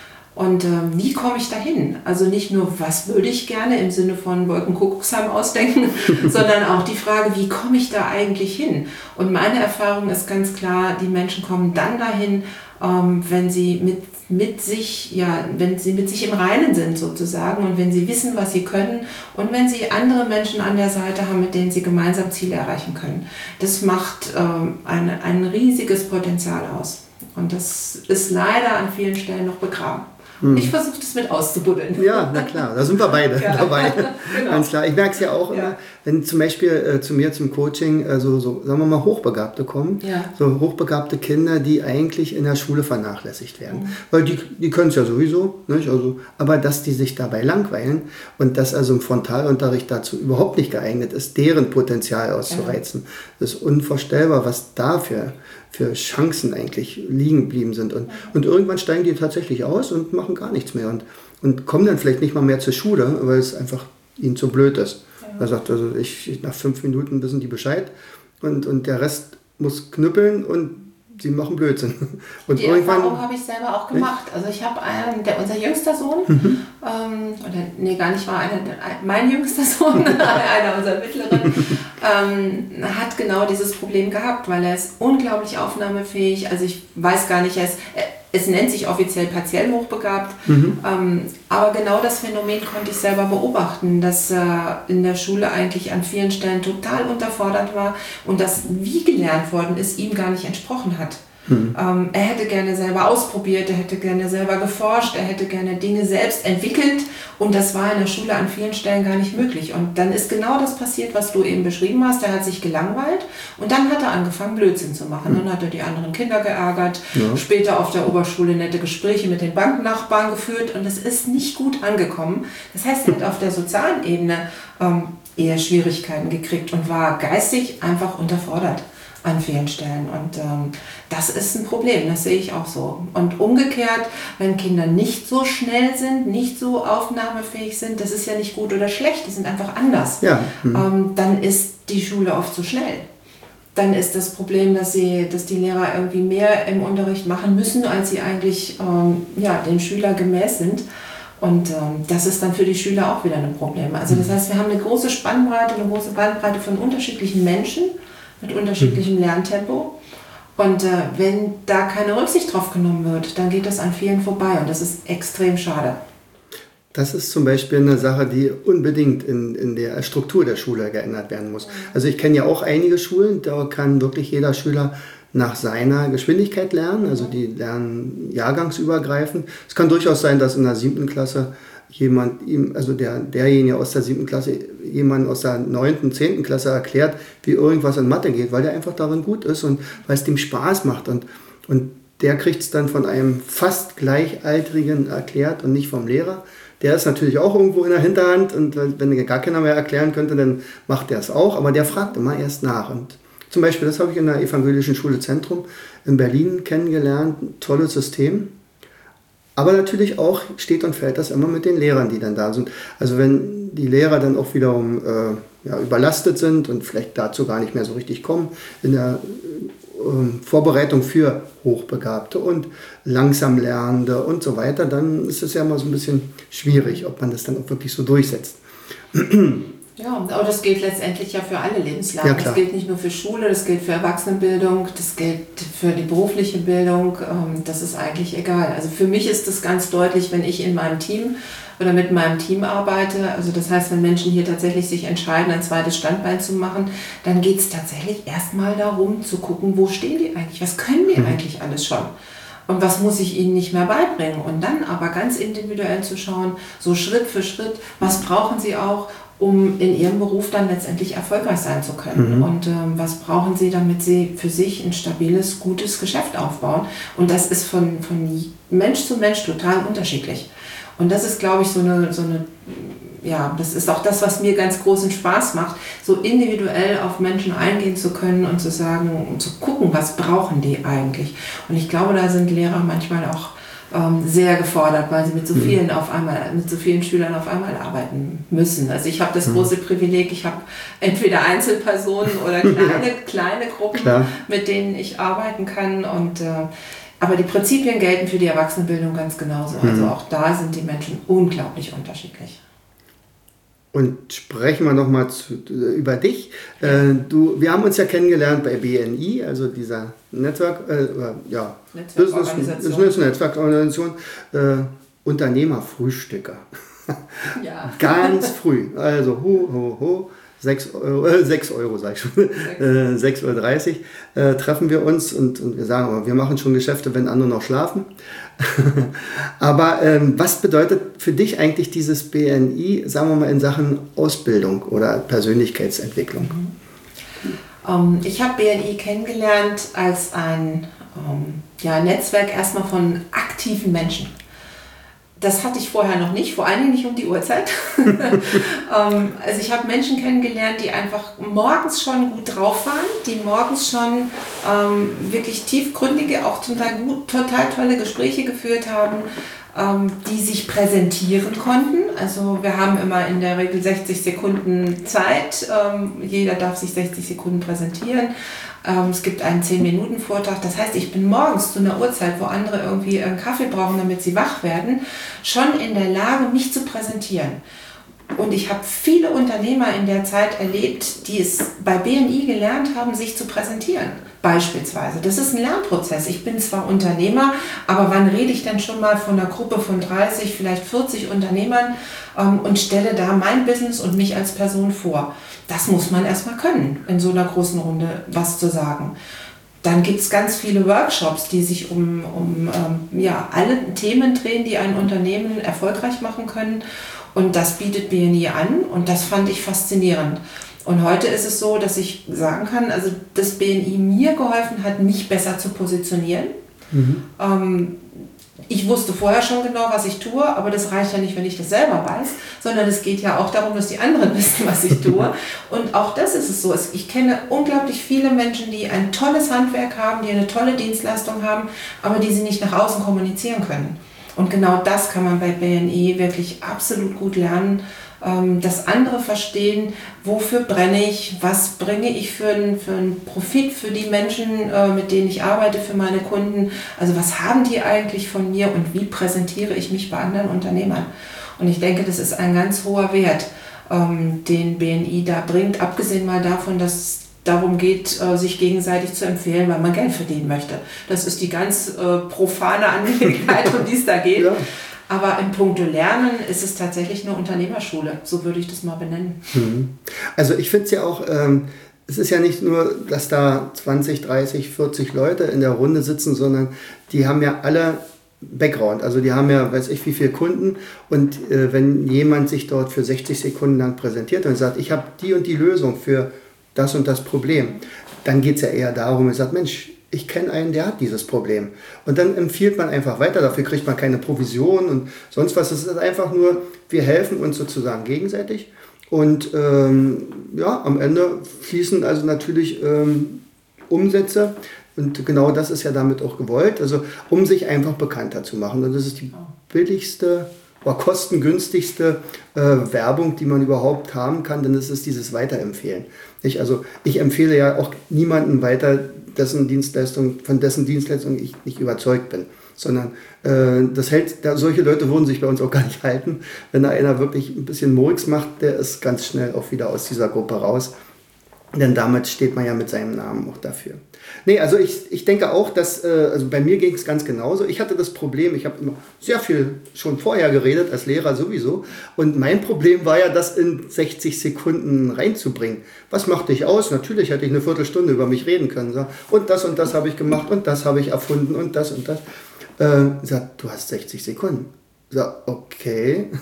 Und ähm, wie komme ich dahin? Also nicht nur, was würde ich gerne im Sinne von Wolkenkuckucksheim ausdenken, sondern auch die Frage, wie komme ich da eigentlich hin? Und meine Erfahrung ist ganz klar, die Menschen kommen dann dahin, ähm, wenn sie mit, mit sich, ja, wenn sie mit sich im Reinen sind sozusagen und wenn sie wissen, was sie können und wenn sie andere Menschen an der Seite haben, mit denen sie gemeinsam Ziele erreichen können. Das macht ähm, eine, ein riesiges Potenzial aus. Und das ist leider an vielen Stellen noch begraben. Hm. Ich versuche das mit auszubuddeln. Ja, na klar, da sind wir beide ja. dabei. Genau. Ganz klar. Ich merke es ja auch immer, ja. wenn zum Beispiel äh, zu mir zum Coaching, also so, sagen wir mal, Hochbegabte kommen, ja. so hochbegabte Kinder, die eigentlich in der Schule vernachlässigt werden. Mhm. Weil die, die können es ja sowieso, nicht? Also, aber dass die sich dabei langweilen und dass also im Frontalunterricht dazu überhaupt nicht geeignet ist, deren Potenzial auszureizen. Ja. Das ist unvorstellbar, was da für, für Chancen eigentlich liegen geblieben sind. Und, und irgendwann steigen die tatsächlich aus und machen gar nichts mehr und, und kommen dann vielleicht nicht mal mehr zur Schule, weil es einfach ihnen zu blöd ist. Ja. Er sagt, also ich, nach fünf Minuten wissen die Bescheid und, und der Rest muss knüppeln und sie machen Blödsinn. Und die Erfahrung habe ich selber auch gemacht. Also ich habe einen, der, unser jüngster Sohn, mhm. ähm, oder nee, gar nicht war einer, der, mein jüngster Sohn, einer unserer mittleren, ähm, hat genau dieses Problem gehabt, weil er ist unglaublich aufnahmefähig. Also ich weiß gar nicht, er ist, er, es nennt sich offiziell partiell hochbegabt, mhm. ähm, aber genau das Phänomen konnte ich selber beobachten, dass er in der Schule eigentlich an vielen Stellen total unterfordert war und das, wie gelernt worden ist, ihm gar nicht entsprochen hat. Mhm. Ähm, er hätte gerne selber ausprobiert, er hätte gerne selber geforscht, er hätte gerne Dinge selbst entwickelt und das war in der Schule an vielen Stellen gar nicht möglich. Und dann ist genau das passiert, was du eben beschrieben hast. Er hat sich gelangweilt und dann hat er angefangen, Blödsinn zu machen. Mhm. Dann hat er die anderen Kinder geärgert, ja. später auf der Oberschule nette Gespräche mit den Banknachbarn geführt und es ist nicht gut angekommen. Das heißt, er hat auf der sozialen Ebene ähm, eher Schwierigkeiten gekriegt und war geistig einfach unterfordert an vielen Stellen. Und ähm, das ist ein Problem, das sehe ich auch so. Und umgekehrt, wenn Kinder nicht so schnell sind, nicht so aufnahmefähig sind, das ist ja nicht gut oder schlecht, die sind einfach anders, ja. mhm. ähm, dann ist die Schule oft zu schnell. Dann ist das Problem, dass, sie, dass die Lehrer irgendwie mehr im Unterricht machen müssen, als sie eigentlich ähm, ja, dem Schüler gemäß sind. Und ähm, das ist dann für die Schüler auch wieder ein Problem. Also das heißt, wir haben eine große Spannbreite, eine große Bandbreite von unterschiedlichen Menschen, mit unterschiedlichem Lerntempo. Und äh, wenn da keine Rücksicht drauf genommen wird, dann geht das an vielen vorbei und das ist extrem schade. Das ist zum Beispiel eine Sache, die unbedingt in, in der Struktur der Schule geändert werden muss. Also ich kenne ja auch einige Schulen, da kann wirklich jeder Schüler nach seiner Geschwindigkeit lernen, also die lernen jahrgangsübergreifend. Es kann durchaus sein, dass in der siebten Klasse jemand ihm, also der, derjenige aus der siebten Klasse, jemand aus der neunten, zehnten Klasse erklärt, wie irgendwas in Mathe geht, weil der einfach darin gut ist und weil es dem Spaß macht. Und, und der kriegt es dann von einem fast Gleichaltrigen erklärt und nicht vom Lehrer. Der ist natürlich auch irgendwo in der Hinterhand und wenn gar keiner mehr erklären könnte, dann macht der es auch, aber der fragt immer erst nach. Und zum Beispiel, das habe ich in der Evangelischen Schule Zentrum in Berlin kennengelernt, ein tolles System. Aber natürlich auch steht und fällt das immer mit den Lehrern, die dann da sind. Also wenn die Lehrer dann auch wiederum äh, ja, überlastet sind und vielleicht dazu gar nicht mehr so richtig kommen, in der ähm, Vorbereitung für Hochbegabte und langsam Lernende und so weiter, dann ist es ja mal so ein bisschen schwierig, ob man das dann auch wirklich so durchsetzt. Ja, aber das gilt letztendlich ja für alle Lebenslagen. Ja, das gilt nicht nur für Schule, das gilt für Erwachsenenbildung, das gilt für die berufliche Bildung. Das ist eigentlich egal. Also für mich ist das ganz deutlich, wenn ich in meinem Team oder mit meinem Team arbeite. Also das heißt, wenn Menschen hier tatsächlich sich entscheiden, ein zweites Standbein zu machen, dann geht es tatsächlich erstmal darum zu gucken, wo stehen die eigentlich? Was können die mhm. eigentlich alles schon? Und was muss ich ihnen nicht mehr beibringen? Und dann aber ganz individuell zu schauen, so Schritt für Schritt, was brauchen sie auch, um in ihrem Beruf dann letztendlich erfolgreich sein zu können. Mhm. Und ähm, was brauchen sie, damit sie für sich ein stabiles, gutes Geschäft aufbauen. Und das ist von, von Mensch zu Mensch total unterschiedlich. Und das ist, glaube ich, so eine, so eine, ja, das ist auch das, was mir ganz großen Spaß macht, so individuell auf Menschen eingehen zu können und zu sagen, und zu gucken, was brauchen die eigentlich. Und ich glaube, da sind Lehrer manchmal auch ähm, sehr gefordert, weil sie mit so vielen mhm. auf einmal, mit so vielen Schülern auf einmal arbeiten müssen. Also ich habe das mhm. große Privileg, ich habe entweder Einzelpersonen oder kleine, ja. kleine Gruppen, Klar. mit denen ich arbeiten kann und äh, aber die Prinzipien gelten für die Erwachsenenbildung ganz genauso. Mhm. Also auch da sind die Menschen unglaublich unterschiedlich. Und sprechen wir nochmal über dich. Äh, du, wir haben uns ja kennengelernt bei B N I, also dieser Netzwerk, äh, ja, Netzwerkorganisation, Business, Netzwerkorganisation, äh, Unternehmerfrühstücker. Ja. Ganz früh, also ho, ho, ho. sechs Euro, äh, sechs Euro sag ich schon, äh, sechs Uhr dreißig äh, treffen wir uns und, und wir sagen, aber wir machen schon Geschäfte, wenn andere noch schlafen. Aber ähm, was bedeutet für dich eigentlich dieses B N I, sagen wir mal, in Sachen Ausbildung oder Persönlichkeitsentwicklung? Mhm. Um, ich habe B N I kennengelernt als ein um, ja, Netzwerk erstmal von aktiven Menschen. Das hatte ich vorher noch nicht, vor allen Dingen nicht um die Uhrzeit. Also ich habe Menschen kennengelernt, die einfach morgens schon gut drauf waren, die morgens schon ähm, wirklich tiefgründige, auch total, gut, total tolle Gespräche geführt haben, ähm, die sich präsentieren konnten. Also wir haben immer in der Regel sechzig Sekunden Zeit, ähm, jeder darf sich sechzig Sekunden präsentieren. Es gibt einen zehn Minuten Vortrag, das heißt, ich bin morgens zu einer Uhrzeit, wo andere irgendwie einen Kaffee brauchen, damit sie wach werden, schon in der Lage, mich zu präsentieren. Und ich habe viele Unternehmer in der Zeit erlebt, die es bei B N I gelernt haben, sich zu präsentieren. Beispielsweise. Das ist ein Lernprozess. Ich bin zwar Unternehmer, aber wann rede ich denn schon mal von einer Gruppe von dreißig, vielleicht vierzig Unternehmern ähm, und stelle da mein Business und mich als Person vor? Das muss man erstmal können, in so einer großen Runde was zu sagen. Dann gibt es ganz viele Workshops, die sich um, um ähm, ja, alle Themen drehen, die ein Unternehmen erfolgreich machen können. Und das bietet B N I an und das fand ich faszinierend. Und heute ist es so, dass ich sagen kann, also dass B N I mir geholfen hat, mich besser zu positionieren. Mhm. Ähm, ich wusste vorher schon genau, was ich tue, aber das reicht ja nicht, wenn ich das selber weiß, sondern es geht ja auch darum, dass die anderen wissen, was ich tue. Und auch das ist es so. Ich kenne unglaublich viele Menschen, die ein tolles Handwerk haben, die eine tolle Dienstleistung haben, aber die sie nicht nach außen kommunizieren können. Und genau das kann man bei B N I wirklich absolut gut lernen, dass andere verstehen, wofür brenne ich, was bringe ich für einen, für einen Profit für die Menschen, mit denen ich arbeite, für meine Kunden. Also was haben die eigentlich von mir und wie präsentiere ich mich bei anderen Unternehmern? Und ich denke, das ist ein ganz hoher Wert, den B N I da bringt, abgesehen mal davon, dass es darum geht, sich gegenseitig zu empfehlen, weil man Geld verdienen möchte. Das ist die ganz äh, profane Angelegenheit, um die es da geht. Ja. Aber in puncto Lernen ist es tatsächlich eine Unternehmerschule. So würde ich das mal benennen. Also ich finde es ja auch, ähm, es ist ja nicht nur, dass da zwanzig, dreißig, vierzig Leute in der Runde sitzen, sondern die haben ja alle Background. Also die haben ja, weiß ich, wie viele Kunden. Und äh, wenn jemand sich dort für sechzig Sekunden lang präsentiert und sagt, ich habe die und die Lösung für das und das Problem, dann geht es ja eher darum, er sagt, Mensch, ich kenne einen, der hat dieses Problem. Und dann empfiehlt man einfach weiter, dafür kriegt man keine Provision und sonst was. Es ist einfach nur, wir helfen uns sozusagen gegenseitig. Und ähm, ja, am Ende fließen also natürlich ähm, Umsätze. Und genau das ist ja damit auch gewollt, also um sich einfach bekannter zu machen. Und das ist die billigste oder kostengünstigste äh, Werbung, die man überhaupt haben kann, denn es ist dieses Weiterempfehlen. Ich, also ich empfehle ja auch niemanden weiter, dessen Dienstleistung, von dessen Dienstleistung ich nicht überzeugt bin. Sondern äh, das hält, da, solche Leute würden sich bei uns auch gar nicht halten. Wenn da einer wirklich ein bisschen Murks macht, der ist ganz schnell auch wieder aus dieser Gruppe raus. Denn damit steht man ja mit seinem Namen auch dafür. Nee, also ich, ich denke auch, dass, äh, also bei mir ging es ganz genauso. Ich hatte das Problem, ich habe immer sehr viel schon vorher geredet, als Lehrer sowieso. Und mein Problem war ja, das in sechzig Sekunden reinzubringen. Was macht dich aus? Natürlich hätte ich eine Viertelstunde über mich reden können. So. Und das und das habe ich gemacht und das habe ich erfunden und das und das. Äh, sagt, du hast sechzig Sekunden. Sag, okay.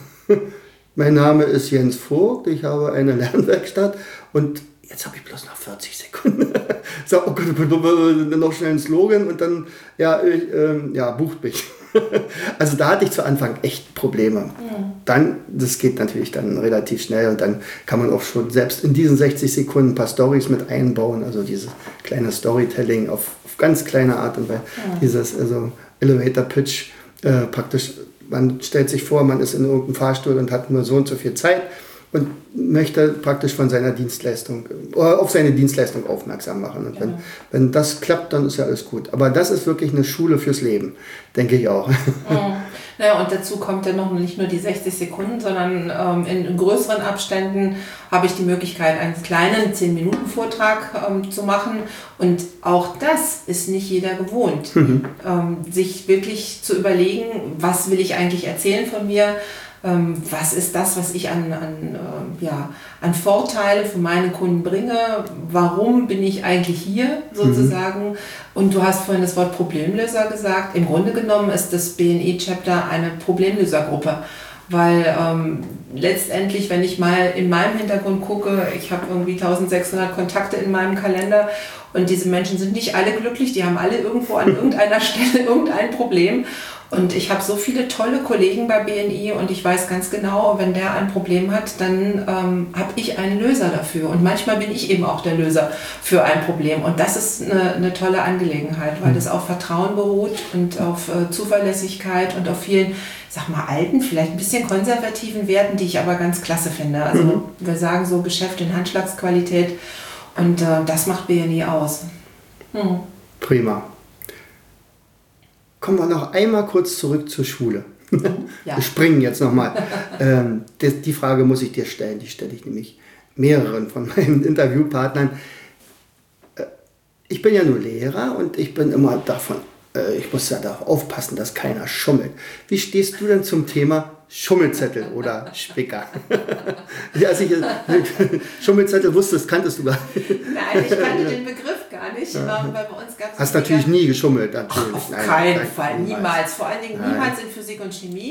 Mein Name ist Jens Vogt, ich habe eine Lernwerkstatt und jetzt habe ich bloß noch vierzig Sekunden. So, oh Gott, oh Gott, noch schnell einen Slogan und dann, ja, ich, ähm, ja, bucht mich. Also da hatte ich zu Anfang echt Probleme. Ja. Dann, das geht natürlich dann relativ schnell und dann kann man auch schon selbst in diesen sechzig Sekunden ein paar Storys mit einbauen, also dieses kleine Storytelling auf, auf ganz kleine Art und Weise. Ja. Dieses also Elevator Pitch, äh, praktisch, man stellt sich vor, man ist in irgendeinem Fahrstuhl und hat nur so und so viel Zeit und möchte praktisch von seiner Dienstleistung, auf seine Dienstleistung aufmerksam machen. Und wenn, ja. wenn das klappt, dann ist ja alles gut. Aber das ist wirklich eine Schule fürs Leben, denke ich auch. Mhm. Naja, und dazu kommt ja noch nicht nur die sechzig Sekunden, sondern ähm, in, in größeren Abständen habe ich die Möglichkeit, einen kleinen zehn Minuten Vortrag ähm, zu machen. Und auch das ist nicht jeder gewohnt. Mhm. Ähm, sich wirklich zu überlegen, was will ich eigentlich erzählen von mir, was ist das, was ich an, an, ja, an Vorteile für meine Kunden bringe, warum bin ich eigentlich hier sozusagen. Mhm. Und du hast vorhin das Wort Problemlöser gesagt. Im Grunde genommen ist das B N E-Chapter eine Problemlösergruppe, weil ähm, letztendlich, wenn ich mal in meinem Hintergrund gucke, ich habe irgendwie eintausendsechshundert Kontakte in meinem Kalender und diese Menschen sind nicht alle glücklich, die haben alle irgendwo an irgendeiner Stelle irgendein Problem. Und ich habe so viele tolle Kollegen bei B N I und ich weiß ganz genau, wenn der ein Problem hat, dann ähm, habe ich einen Löser dafür. Und manchmal bin ich eben auch der Löser für ein Problem. Und das ist eine, eine tolle Angelegenheit, weil das auf Vertrauen beruht und auf äh, Zuverlässigkeit und auf vielen, ich sag mal, alten, vielleicht ein bisschen konservativen Werten, die ich aber ganz klasse finde. Also mhm. wir sagen so Geschäft in Handschlagsqualität und äh, das macht B N I aus. Mhm. Prima. Kommen wir noch einmal kurz zurück zur Schule. Ja. Wir springen jetzt nochmal. ähm, die, die Frage muss ich dir stellen, die stelle ich nämlich mehreren von meinen Interviewpartnern. Äh, ich bin ja nur Lehrer und ich bin immer davon, äh, ich muss ja darauf aufpassen, dass keiner schummelt. Wie stehst du denn zum Thema Schummelzettel oder Spicker? Ja, also ich, Schummelzettel wusstest, kanntest du gar nicht. Nein, ich kannte den Begriff gar nicht, ja. weil bei uns gab es... Hast natürlich nie geschummelt, natürlich. Auf nein, keinen nein, Fall, niemals. niemals. Vor allen Dingen nein. niemals in Physik und Chemie.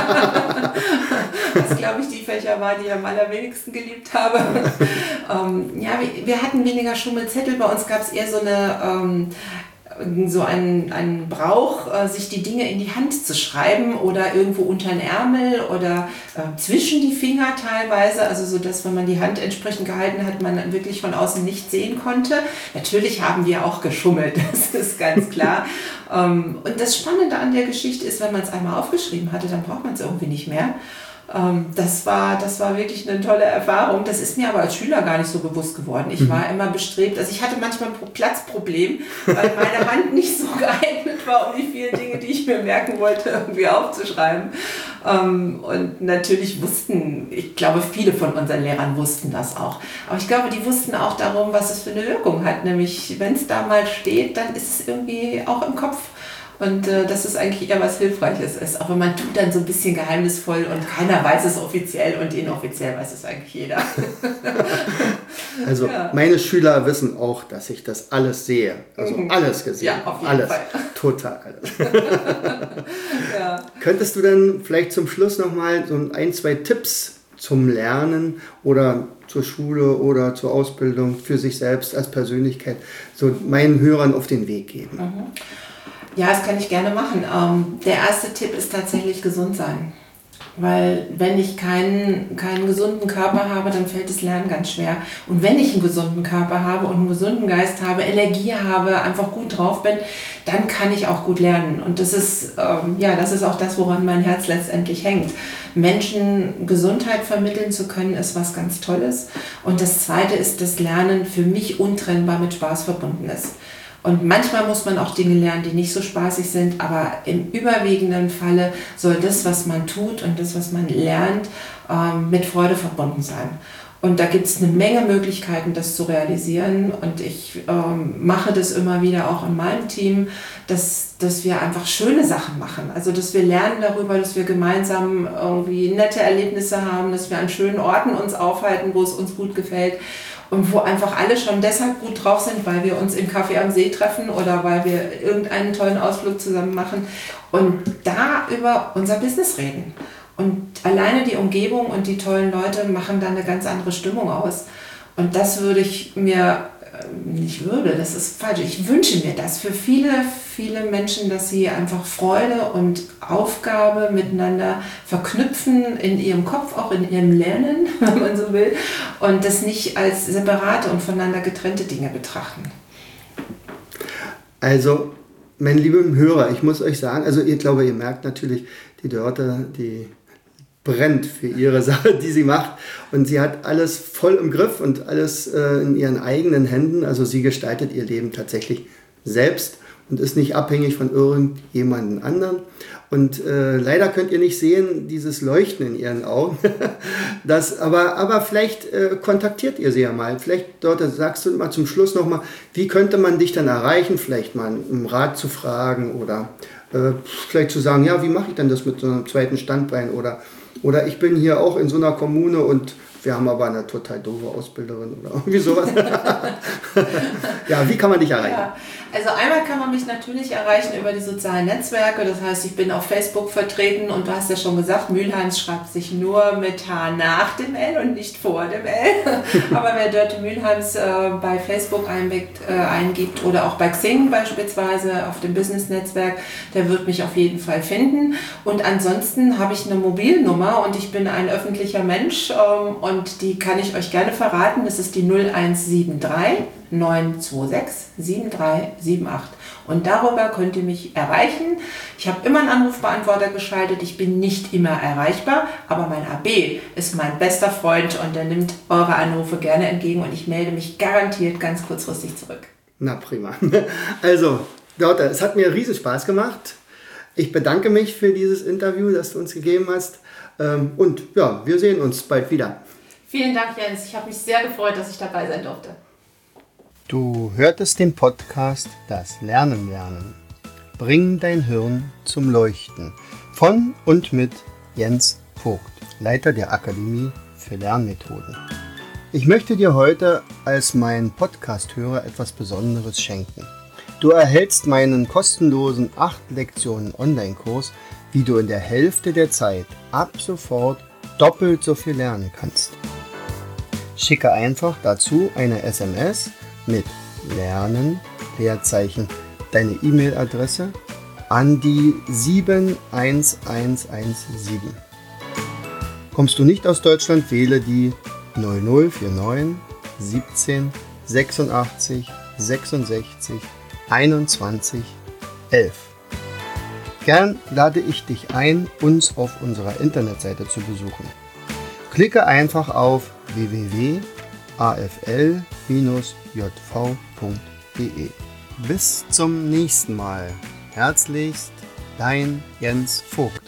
Was, glaube ich, die Fächer war, die ich am allerwenigsten geliebt habe. ähm, ja, wir, wir hatten weniger Schummelzettel, bei uns gab es eher so eine... Ähm, so einen, einen Brauch, äh, sich die Dinge in die Hand zu schreiben oder irgendwo unter den Ärmel oder äh, zwischen die Finger teilweise, also so, dass wenn man die Hand entsprechend gehalten hat, man dann wirklich von außen nicht sehen konnte. Natürlich haben wir auch geschummelt, das ist ganz klar. ähm, und das Spannende an der Geschichte ist, wenn man es einmal aufgeschrieben hatte, dann braucht man es irgendwie nicht mehr. Das war, das war wirklich eine tolle Erfahrung. Das ist mir aber als Schüler gar nicht so bewusst geworden. Ich war immer bestrebt, also ich hatte manchmal ein Platzproblem, weil meine Hand nicht so geeignet war, um die vielen Dinge, die ich mir merken wollte, irgendwie aufzuschreiben. Und natürlich wussten, ich glaube, viele von unseren Lehrern wussten das auch. Aber ich glaube, die wussten auch darum, was es für eine Wirkung hat. Nämlich, wenn es da mal steht, dann ist es irgendwie auch im Kopf. Und äh, dass es eigentlich eher was Hilfreiches ist. Aber man tut dann so ein bisschen geheimnisvoll und keiner weiß es offiziell und inoffiziell weiß es eigentlich jeder. Also ja. Meine Schüler wissen auch, dass ich das alles sehe. Also mhm. alles gesehen. Ja, auf jeden alles. Fall. Total alles. Ja. Könntest du denn vielleicht zum Schluss nochmal so ein, zwei Tipps zum Lernen oder zur Schule oder zur Ausbildung für sich selbst als Persönlichkeit so meinen Hörern auf den Weg geben? Mhm. Ja, das kann ich gerne machen. Ähm, der erste Tipp ist tatsächlich gesund sein. Weil wenn ich keinen, keinen gesunden Körper habe, dann fällt das Lernen ganz schwer. Und wenn ich einen gesunden Körper habe und einen gesunden Geist habe, Energie habe, einfach gut drauf bin, dann kann ich auch gut lernen. Und das ist, ähm, ja, das ist auch das, woran mein Herz letztendlich hängt. Menschen Gesundheit vermitteln zu können, ist was ganz Tolles. Und das Zweite ist, dass Lernen für mich untrennbar mit Spaß verbunden ist. Und manchmal muss man auch Dinge lernen, die nicht so spaßig sind, aber im überwiegenden Falle soll das, was man tut und das, was man lernt, ähm, mit Freude verbunden sein. Und da gibt es eine Menge Möglichkeiten, das zu realisieren. Und ich ähm, mache das immer wieder auch in meinem Team, dass, dass wir einfach schöne Sachen machen. Also dass wir lernen darüber, dass wir gemeinsam irgendwie nette Erlebnisse haben, dass wir an schönen Orten uns aufhalten, wo es uns gut gefällt. Und wo einfach alle schon deshalb gut drauf sind, weil wir uns im Café am See treffen oder weil wir irgendeinen tollen Ausflug zusammen machen und da über unser Business reden. Und alleine die Umgebung und die tollen Leute machen da eine ganz andere Stimmung aus. Und das würde ich mir, nicht würde, das ist falsch, ich wünsche mir das für viele, viele Menschen, dass sie einfach Freude und Aufgabe miteinander verknüpfen in ihrem Kopf, auch in ihrem Lernen, wenn man so will, und das nicht als separate und voneinander getrennte Dinge betrachten. Also, meine lieben Hörer, ich muss euch sagen, also ich glaube, ihr merkt natürlich, die Dörte, die brennt für ihre Sache, die sie macht. Und sie hat alles voll im Griff und alles äh, in ihren eigenen Händen. Also sie gestaltet ihr Leben tatsächlich selbst und ist nicht abhängig von irgendjemandem anderen. Und äh, leider könnt ihr nicht sehen, dieses Leuchten in ihren Augen. das, aber, aber vielleicht äh, kontaktiert ihr sie ja mal. Vielleicht dort sagst du mal zum Schluss nochmal, wie könnte man dich dann erreichen? Vielleicht mal um Rat zu fragen oder äh, vielleicht zu sagen, ja, wie mache ich denn das mit so einem zweiten Standbein? Oder Oder ich bin hier auch in so einer Kommune und wir haben aber eine total doofe Ausbilderin oder irgendwie sowas. Ja, wie kann man dich erreichen? Ja, also einmal kann man mich natürlich erreichen über die sozialen Netzwerke. Das heißt, ich bin auf Facebook vertreten und du hast ja schon gesagt, Mülheims schreibt sich nur mit H nach dem L und nicht vor dem L. Aber wer Dörte Mülheims äh, bei Facebook eingibt, äh, eingibt oder auch bei Xing beispielsweise auf dem Business-Netzwerk, der wird mich auf jeden Fall finden. Und ansonsten habe ich eine Mobilnummer und ich bin ein öffentlicher Mensch ähm, und die kann ich euch gerne verraten. Das ist die null eins sieben drei neun zwei sechs sieben drei sieben acht. Und darüber könnt ihr mich erreichen. Ich habe immer einen Anrufbeantworter geschaltet. Ich bin nicht immer erreichbar, aber mein A B ist mein bester Freund und der nimmt eure Anrufe gerne entgegen und ich melde mich garantiert ganz kurzfristig zurück. Na prima. Also, Dörte, es hat mir riesen Spaß gemacht. Ich bedanke mich für dieses Interview, das du uns gegeben hast. Und ja, wir sehen uns bald wieder. Vielen Dank, Jens. Ich habe mich sehr gefreut, dass ich dabei sein durfte. Du hörtest den Podcast Das Lernen lernen. Bring dein Hirn zum Leuchten. Von und mit Jens Vogt, Leiter der Akademie für Lernmethoden. Ich möchte dir heute als mein Podcast-Hörer etwas Besonderes schenken. Du erhältst meinen kostenlosen acht Lektionen Online-Kurs, wie du in der Hälfte der Zeit ab sofort doppelt so viel lernen kannst. Schicke einfach dazu eine S M S mit Lernen, Leerzeichen, deine E-Mail-Adresse an die sieben eins eins eins sieben. Kommst du nicht aus Deutschland, wähle die null null vier neun siebzehn sechsundachtzig sechsundsechzig einundzwanzig elf. Gern lade ich dich ein, uns auf unserer Internetseite zu besuchen. Klicke einfach auf w w w punkt a f l j v punkt d e. Bis zum nächsten Mal. Herzlichst, dein Jens Vogt.